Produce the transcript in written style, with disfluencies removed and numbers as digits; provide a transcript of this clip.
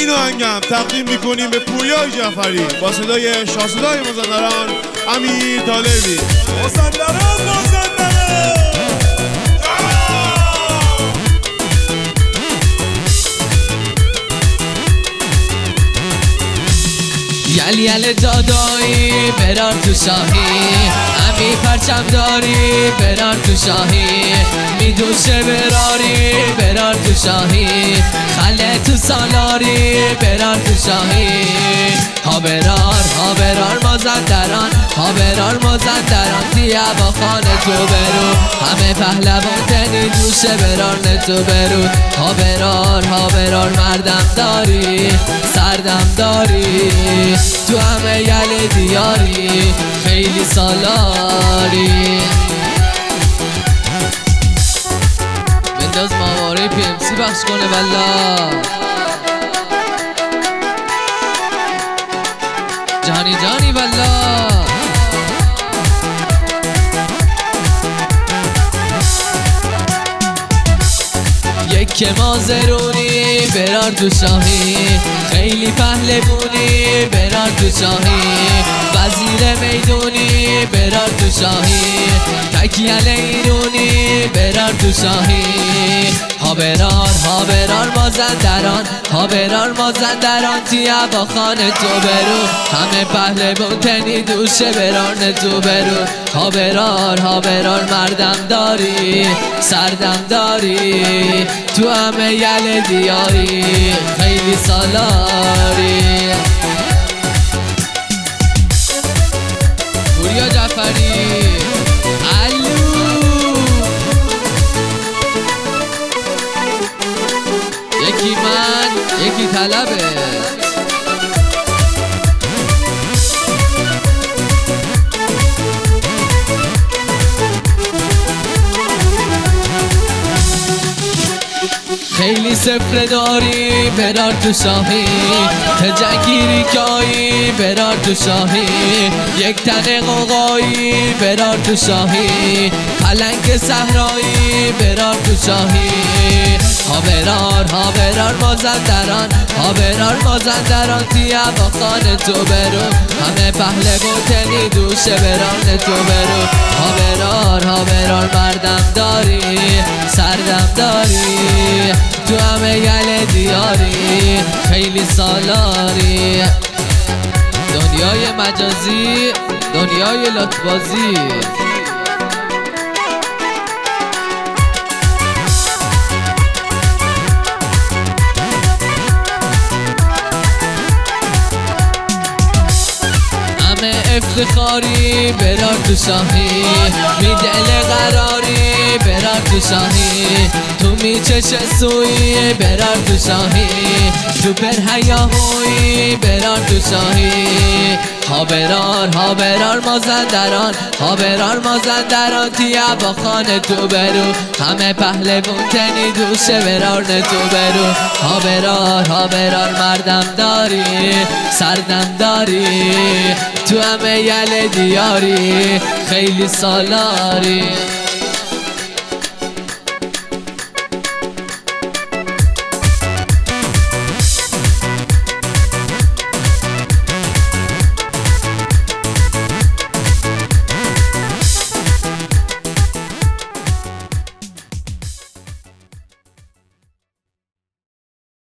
این آهنگم تقدیم میکنیم به پویا جعفری با صدای شاهصدای مازندران امیر طالبی. مازندران یل یل دادایی برار تو شاهی، امی پرچم داری برار تو شاهی، میدوشه براری برار تو شاهی، خله تو سالاری برار تو شاهی. ها برار مازندران، ها برار مازندران، تیه با خانه تو برو، همه پهلوان تنی دوشه برار نتو برو. ها برار مردم داری سردم داری، تو همه یل دیاری خیلی سالاری. بنداز ماواره پی ام سی بخش کنه والا جانی والا. یک مازرونی برار تو شاهی، خیلی پهلوونی برار تو شاهی، وزیر میدونی برار تو شاهی، تکیل ایرونی برار تو شاهی. ها برار مازندران، ها برار مازندران، تیه با خانه تو برو، همه پهلوان تنی دوشه برار نتو برو. ها برار مردم داری سردم داری، تو همه یل دیاری خیلی سالاری. پویا جعفری الو، یکی من یکی طلبه. خیلی سفره داری برار تو شاهی، تجنگیری کایی برار تو شاهی، یک تن قوقایی برار تو شاهی، پلنگ صحرایی برار تو شاهی. ها برار مازندران، ها برار مازندران، تیه با خانه تو برو، همه پهلوان تنی دوشه برار نتو برو. ها برار مردم داری سردم داری، تو همه یل دیاری خیلی سالاری. دنیای مجازی دنیای لطبازی. افتخاری برار تو شاهی، می دل قراری برار تو شاهی، تو می چش سوی برار تو شاهی، تو پر هیاهوی برار تو شاهی. ها برار مازندران، ها برار مازندران، تیه با خانه تو برو، همه پهلوان تنی دوشه برار نتو برو. ها برار مردم داری سردم داری، تو همه یل دیاری خیلی سالاری.